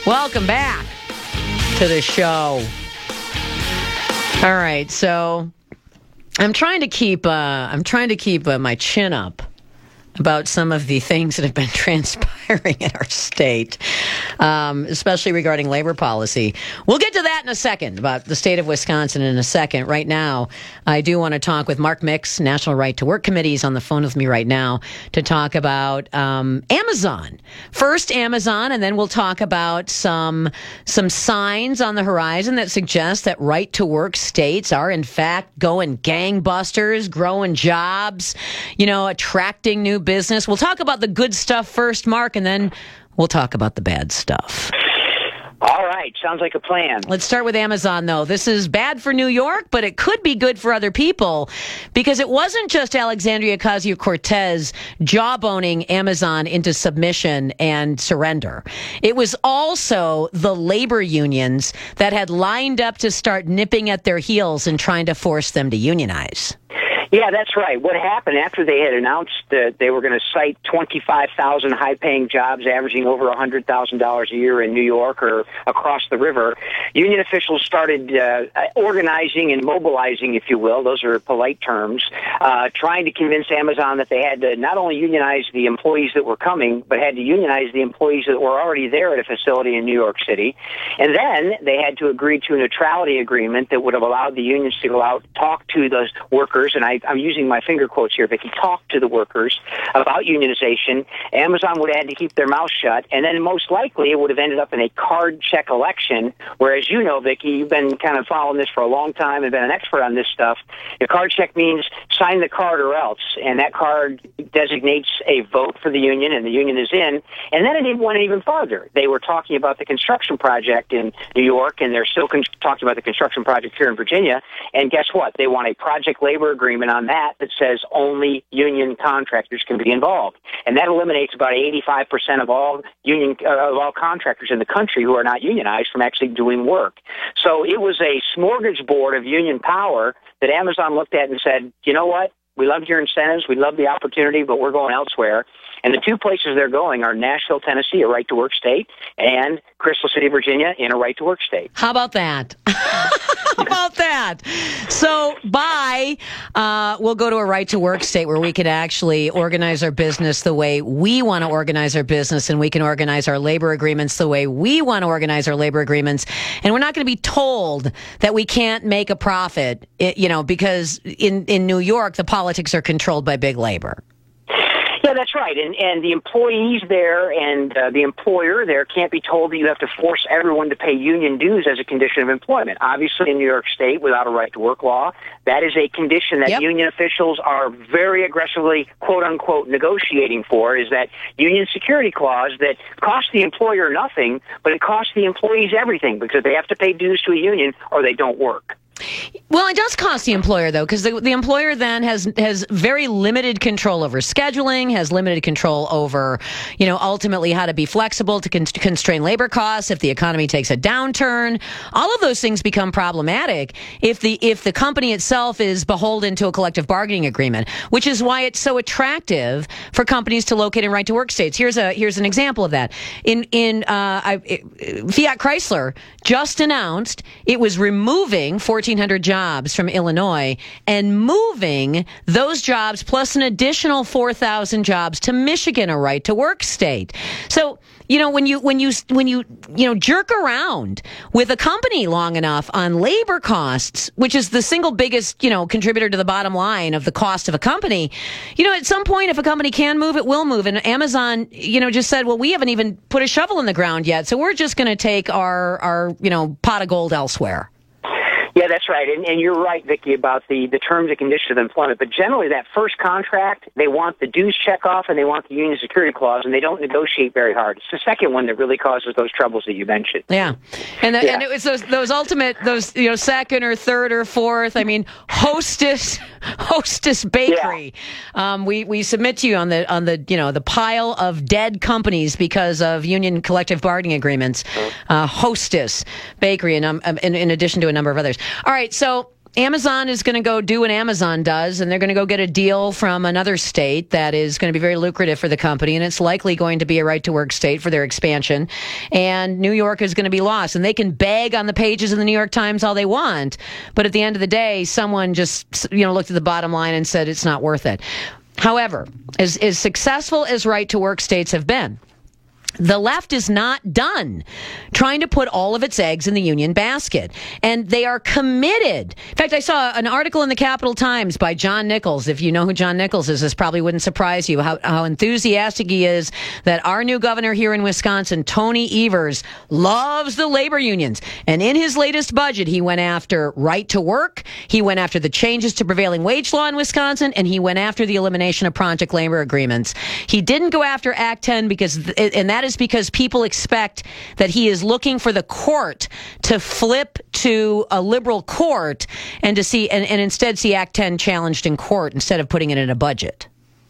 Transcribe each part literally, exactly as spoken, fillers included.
Welcome back to the show. All right, so I'm trying to keep uh, I'm trying to keep uh, my chin up about some of the things that have been transpiring in our state, um, especially regarding labor policy. We'll get to that in a second, about the state of Wisconsin in a second. Right now, I do want to talk with Mark Mix, National Right to Work Committee. He's on the phone with me right now to talk about um, Amazon. First, Amazon, and then we'll talk about some some signs on the horizon that suggest that right to work states are, in fact, going gangbusters, growing jobs, you know, attracting new business. We'll talk about the good stuff first, Mark, and then we'll talk about the bad stuff. All right. Sounds like a plan. Let's start with Amazon, though. This is bad for New York, but it could be good for other people because it wasn't just Alexandria Ocasio-Cortez jawboning Amazon into submission and surrender. It was also the labor unions that had lined up to start nipping at their heels and trying to force them to unionize. Yeah, that's right. What happened after they had announced that they were going to cite twenty-five thousand high-paying jobs averaging over one hundred thousand dollars a year in New York or across the river, union officials started uh, organizing and mobilizing, if you will. Those are polite terms, uh, trying to convince Amazon that they had to not only unionize the employees that were coming, but had to unionize the employees that were already there at a facility in New York City. And then they had to agree to a neutrality agreement that would have allowed the unions to go out, talk to those workers, and I I'm using my finger quotes here, Vicki, talk to the workers about unionization. Amazon would have had to keep their mouth shut, and then most likely it would have ended up in a card check election, whereas you know, Vicki, you've been kind of following this for a long time and been an expert on this stuff. A card check means sign the card or else, and that card designates a vote for the union, and the union is in. And then it went even farther. They were talking about the construction project in New York, and they're still con- talking about the construction project here in Virginia, and guess what? They want a project labor agreement on that that says only union contractors can be involved, and that eliminates about eighty-five percent of all union uh, of all contractors in the country who are not unionized from actually doing work. So it was a smorgasbord of union power that Amazon looked at and said, you know what? We love your incentives, we love the opportunity, but we're going elsewhere. And the two places they're going are Nashville, Tennessee, a right-to-work state, and Crystal City, Virginia, in a right-to-work state. How about that? How about that? So, bye. Uh, we'll go to a right-to-work state where we can actually organize our business the way we want to organize our business, and we can organize our labor agreements the way we want to organize our labor agreements. And we're not going to be told that we can't make a profit, you know, because in, in New York, the politics are controlled by big labor. Yeah, that's right. And and the employees there and uh, the employer there can't be told that you have to force everyone to pay union dues as a condition of employment. Obviously, in New York State, without a right-to-work law, that is a condition that yep. union officials are very aggressively, quote-unquote, negotiating for, is that union security clause that costs the employer nothing, but it costs the employees everything because they have to pay dues to a union or they don't work. Well, it does cost the employer, though, because the, the employer then has has very limited control over scheduling, has limited control over, you know, ultimately how to be flexible to con- constrain labor costs if the economy takes a downturn. All of those things become problematic if the if the company itself is beholden to a collective bargaining agreement, which is why it's so attractive for companies to locate in right-to-work states. Here's a here's an example of that. In in uh, I, Fiat Chrysler just announced it was removing fourteen hundred jobs from Illinois and moving those jobs plus an additional four thousand jobs to Michigan, a right-to-work state. So, you know, when you when you when you you know jerk around with a company long enough on labor costs, which is the single biggest, you know, contributor to the bottom line of the cost of a company, you know, at some point, if a company can move, it will move. And Amazon, you know, just said, well, we haven't even put a shovel in the ground yet, so we're just going to take our our you know pot of gold elsewhere. Yeah, that's right. And, and you're right, Vicki, about the, the terms and conditions of employment. But generally, that first contract, they want the dues check off and they want the union security clause, and they don't negotiate very hard. It's the second one that really causes those troubles that you mentioned. Yeah. And, the, yeah. and it was those, those ultimate, those, you know, second or third or fourth. I mean, Hostess, Hostess Bakery. Yeah. Um, we, we submit to you on the, on the, you know, the pile of dead companies because of union collective bargaining agreements. Uh, Hostess Bakery, and um, in, in addition to a number of others. All right, so Amazon is going to go do what Amazon does, and they're going to go get a deal from another state that is going to be very lucrative for the company, and it's likely going to be a right-to-work state for their expansion. And New York is going to be lost. And they can beg on the pages of the New York Times all they want, but at the end of the day, someone just, you know, looked at the bottom line and said it's not worth it. However, as, as successful as right-to-work states have been, the left is not done trying to put all of its eggs in the union basket. And they are committed. In fact, I saw an article in the Capital Times by John Nichols. If you know who John Nichols is, this probably wouldn't surprise you, how, how enthusiastic he is that our new governor here in Wisconsin, Tony Evers, loves the labor unions. And in his latest budget, he went after right to work. He went after the changes to prevailing wage law in Wisconsin, and he went after the elimination of project labor agreements. He didn't go after Act ten because, and that is because people expect that he is looking for the court to flip to a liberal court and to see, and, and instead see Act ten challenged in court instead of putting it in a budget.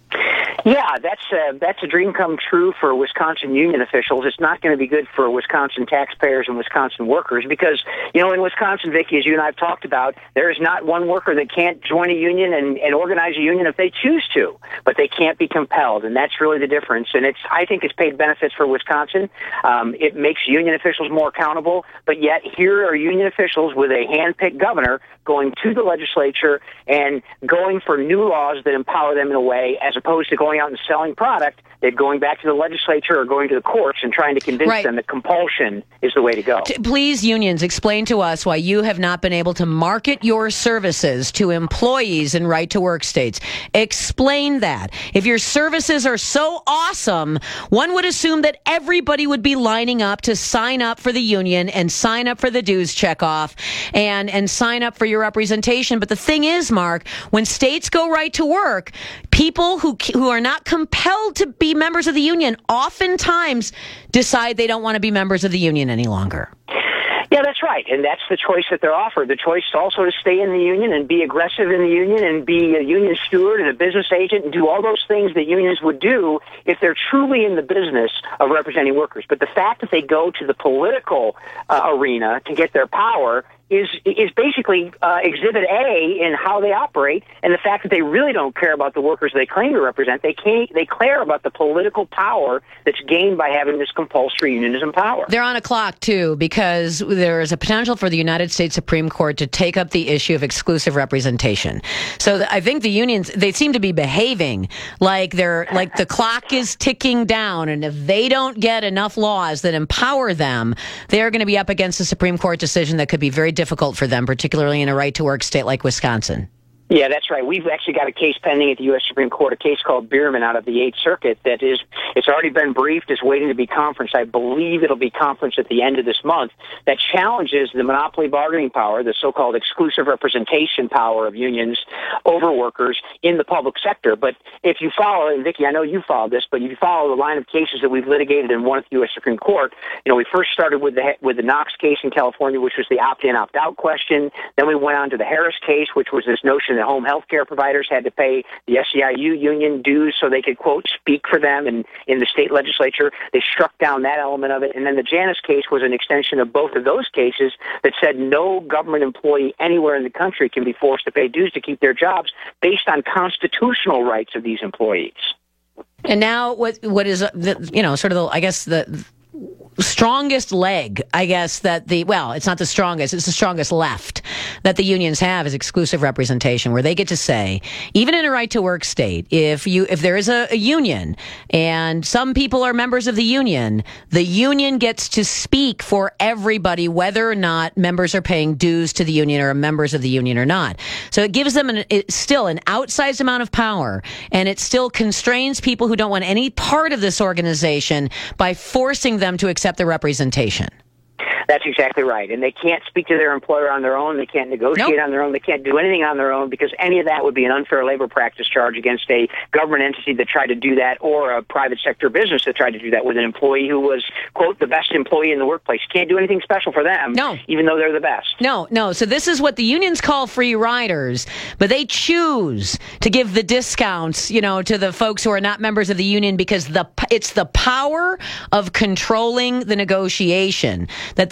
Yeah, that's a, that's a dream come true for Wisconsin union officials. It's not going to be good for Wisconsin taxpayers and Wisconsin workers because, you know, in Wisconsin, Vicki, as you and I have talked about, there is not one worker that can't join a union and, and organize a union if they choose to, but they can't be compelled, and that's really the difference. And it's, I think it's paid benefits for Wisconsin. Um, it makes union officials more accountable, but yet here are union officials with a hand-picked governor going to the legislature and going for new laws that empower them in a way as opposed to going out and selling product, they're going back to the legislature or going to the courts and trying to convince right. them that compulsion is the way to go. Please, unions, explain to us why you have not been able to market your services to employees in right-to-work states. Explain that. If your services are so awesome, one would assume that everybody would be lining up to sign up for the union and sign up for the dues checkoff and, and sign up for your representation. But the thing is, Mark, when states go right to work, people who who are not compelled to be members of the union oftentimes decide they don't want to be members of the union any longer. Yeah, that's right. And that's the choice that they're offered. The choice also to stay in the union and be aggressive in the union and be a union steward and a business agent and do all those things that unions would do if they're truly in the business of representing workers. But the fact that they go to the political uh, arena to get their power is is basically uh, Exhibit A in how they operate, and the fact that they really don't care about the workers they claim to represent. They can't, they care about the political power that's gained by having this compulsory unionism power. They're on a clock, too, because there is a potential for the United States Supreme Court to take up the issue of exclusive representation. So I think the unions, they seem to be behaving like they're like the clock is ticking down, and if they don't get enough laws that empower them, they're going to be up against a Supreme Court decision that could be very difficult for them, particularly in a right-to-work state like Wisconsin. Yeah, that's right. We've actually got a case pending at the U S Supreme Court, a case called Bierman out of the Eighth Circuit that is, it's already been briefed, it's waiting to be conferenced. I believe it'll be conferenced at the end of this month, that challenges the monopoly bargaining power, the so-called exclusive representation power of unions over workers in the public sector. But if you follow, and Vicki, I know you followed this, but if you follow the line of cases that we've litigated and won at the U S Supreme Court, you know, we first started with the with the Knox case in California, which was the opt-in, opt-out question. Then we went on to the Harris case, which was this notion that home health care providers had to pay the S E I U union dues so they could, quote, speak for them in, in the state legislature. They struck down that element of it. And then the Janus case was an extension of both of those cases that said no government employee anywhere in the country can be forced to pay dues to keep their jobs based on constitutional rights of these employees. And now what what is, the, you know, sort of, the, I guess, the strongest leg, I guess, that the, well, it's not the strongest, it's the strongest left that the unions have is exclusive representation, where they get to say, even in a right-to-work state, if you if there is a, a union and some people are members of the union, the union gets to speak for everybody, whether or not members are paying dues to the union or are members of the union or not. So it gives them an, it, still an outsized amount of power, and it still constrains people who don't want any part of this organization by forcing them to accept the representation. That's exactly right. And they can't speak to their employer on their own. They can't negotiate nope. on their own. They can't do anything on their own because any of that would be an unfair labor practice charge against a government entity that tried to do that or a private sector business that tried to do that with an employee who was, quote, the best employee in the workplace. You can't do anything special for them, no. even though they're the best. No, no. So this is what the unions call free riders, but they choose to give the discounts, you know, to the folks who are not members of the union because the it's the power of controlling the negotiation that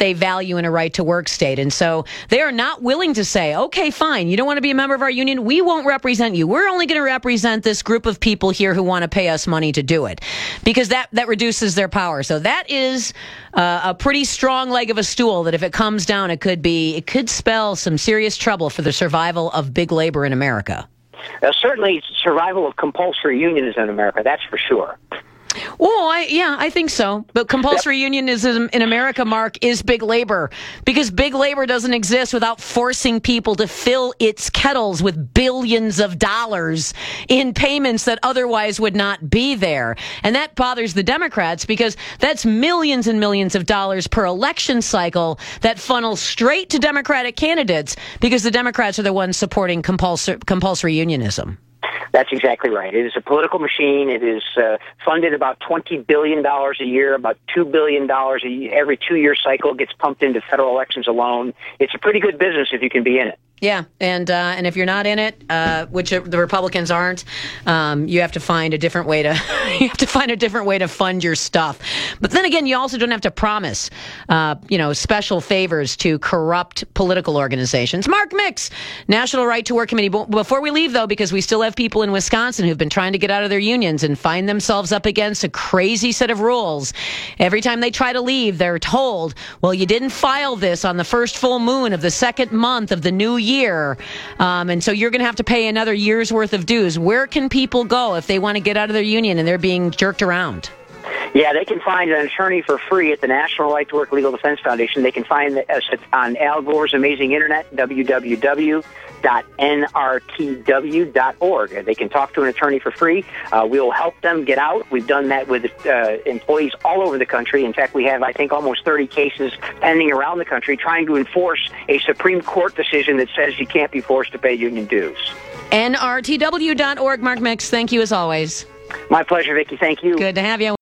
they value in a right-to-work state. And so they are not willing to say, okay, fine, you don't want to be a member of our union, we won't represent you. We're only going to represent this group of people here who want to pay us money to do it, because that, that reduces their power. So that is uh, a pretty strong leg of a stool that if it comes down, it could be, it could spell some serious trouble for the survival of big labor in America. Uh, certainly survival of compulsory unionism in America, that's for sure. Oh, I, yeah, I think so. But compulsory yep. unionism in America, Mark, is big labor, because big labor doesn't exist without forcing people to fill its kettles with billions of dollars in payments that otherwise would not be there. And that bothers the Democrats, because that's millions and millions of dollars per election cycle that funnel straight to Democratic candidates, because the Democrats are the ones supporting compulsory, compulsory unionism. That's exactly right. It is a political machine. It is uh, funded about twenty billion dollars a year, about two billion dollars a year. Every two-year cycle gets pumped into federal elections alone. It's a pretty good business if you can be in it. Yeah, and uh, and if you're not in it, uh, which the Republicans aren't, um, you have to find a different way to you have to find a different way to fund your stuff. But then again, you also don't have to promise, uh, you know, special favors to corrupt political organizations. Mark Mix, National Right to Work Committee. Before we leave, though, because we still have people in Wisconsin who've been trying to get out of their unions and find themselves up against a crazy set of rules. Every time they try to leave, they're told, "Well, you didn't file this on the first full moon of the second month of the new year." year, um, and so you're going to have to pay another year's worth of dues. Where can people go if they want to get out of their union and they're being jerked around? Yeah, they can find an attorney for free at the National Right to Work Legal Defense Foundation. They can find us on Al Gore's amazing internet, w w w dot n r t w dot org. They can talk to an attorney for free. Uh, we will help them get out. We've done that with uh, employees all over the country. In fact, we have, I think, almost thirty cases pending around the country trying to enforce a Supreme Court decision that says you can't be forced to pay union dues. N R T W dot org. Mark Mix, thank you as always. My pleasure, Vicki. Thank you. Good to have you.